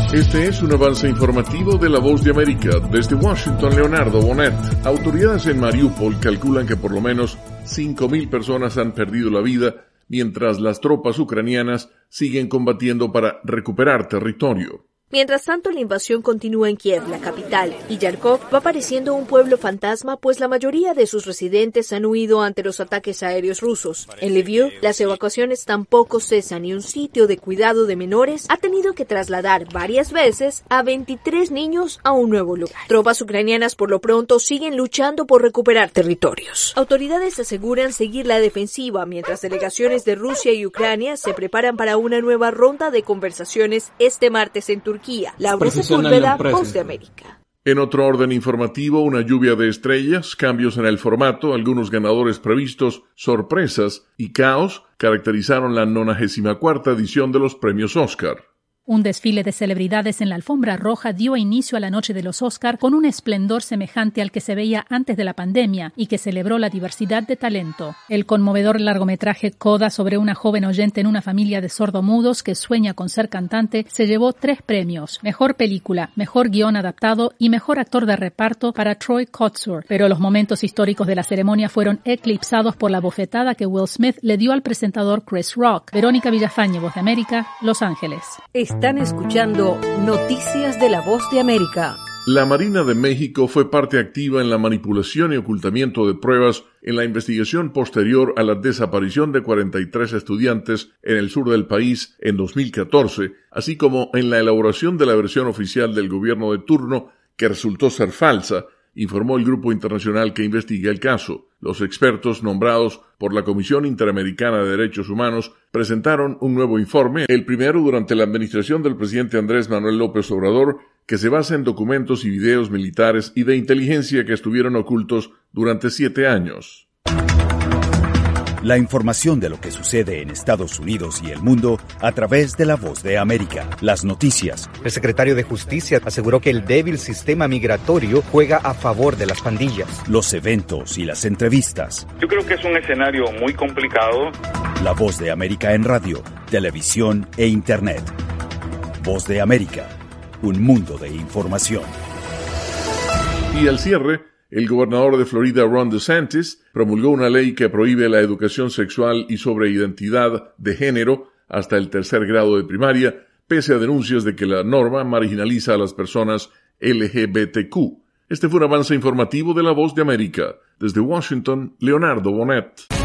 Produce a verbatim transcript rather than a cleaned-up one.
Este es un avance informativo de La Voz de América. Desde Washington, Leonardo Bonet. Autoridades en Mariupol calculan que por lo menos cinco mil personas han perdido la vida, mientras las tropas ucranianas siguen combatiendo para recuperar territorio. Mientras tanto, la invasión continúa en Kiev, la capital, y Yarkov va pareciendo un pueblo fantasma, pues la mayoría de sus residentes han huido ante los ataques aéreos rusos. En Lviv, las evacuaciones tampoco cesan y un sitio de cuidado de menores ha tenido que trasladar varias veces a veintitrés niños a un nuevo lugar. Tropas ucranianas, por lo pronto, siguen luchando por recuperar territorios. Autoridades aseguran seguir la defensiva, mientras delegaciones de Rusia y Ucrania se preparan para una nueva ronda de conversaciones este martes en Turquía. Laura Sepúlveda, Voz de América. En otro orden informativo, una lluvia de estrellas, cambios en el formato, algunos ganadores previstos, sorpresas y caos caracterizaron la nonagésima cuarta edición de los premios Oscar. Un desfile de celebridades en la alfombra roja dio inicio a la noche de los Oscar con un esplendor semejante al que se veía antes de la pandemia y que celebró la diversidad de talento. El conmovedor largometraje Coda, sobre una joven oyente en una familia de sordomudos que sueña con ser cantante, se llevó tres premios: Mejor Película, Mejor Guión Adaptado y Mejor Actor de Reparto para Troy Kotsur. Pero los momentos históricos de la ceremonia fueron eclipsados por la bofetada que Will Smith le dio al presentador Chris Rock. Verónica Villafañe, Voz de América, Los Ángeles. Están escuchando Noticias de La Voz de América. La Marina de México fue parte activa en la manipulación y ocultamiento de pruebas en la investigación posterior a la desaparición de cuarenta y tres estudiantes en el sur del país en dos mil catorce, así como en la elaboración de la versión oficial del gobierno de turno, que resultó ser falsa, informó el grupo internacional que investiga el caso. Los expertos nombrados por la Comisión Interamericana de Derechos Humanos presentaron un nuevo informe, el primero durante la administración del presidente Andrés Manuel López Obrador, que se basa en documentos y videos militares y de inteligencia que estuvieron ocultos durante siete años. La información de lo que sucede en Estados Unidos y el mundo a través de La Voz de América. Las noticias. El secretario de Justicia aseguró que el débil sistema migratorio juega a favor de las pandillas. Los eventos y las entrevistas. Yo creo que es un escenario muy complicado. La Voz de América en radio, televisión e internet. Voz de América, un mundo de información. Y al cierre, el gobernador de Florida, Ron DeSantis, promulgó una ley que prohíbe la educación sexual y sobre identidad de género hasta el tercer grado de primaria, pese a denuncias de que la norma marginaliza a las personas L G B T Q. Este fue un avance informativo de La Voz de América. Desde Washington, Leonardo Bonet.